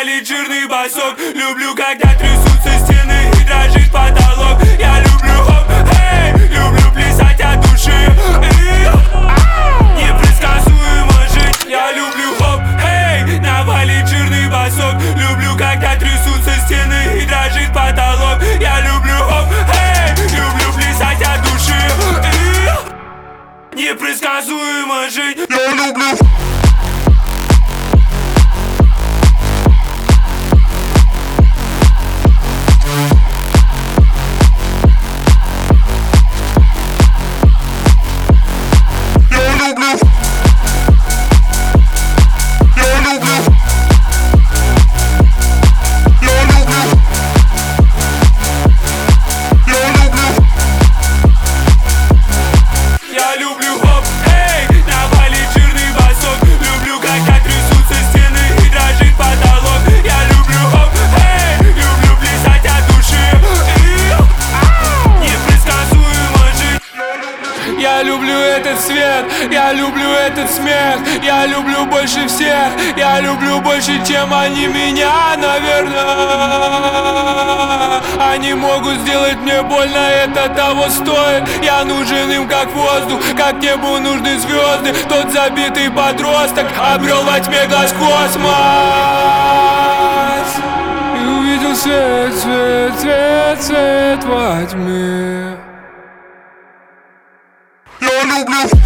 навалит жирный басок. Люблю, когда трясутся стены и дрожит потолок. Я люблю хоп, эй, люблю плясать от души. Непредсказуемо жить. Я люблю хоп, эй, навалит жирный басок. Люблю, когда трясутся стены и дрожит потолок. Я люблю хоп, эй, люблю плясать от души. Непредсказуемо жить. Я люблю. Я люблю этот свет, я люблю этот смех. Я люблю больше всех, я люблю больше, чем они меня, наверное. Они могут сделать мне больно, это того стоит. Я нужен им как воздух, как небу нужны звезды. Тот забитый подросток обрел во тьме глаз космос и увидел свет, свет, свет, свет во тьме. Я люблю.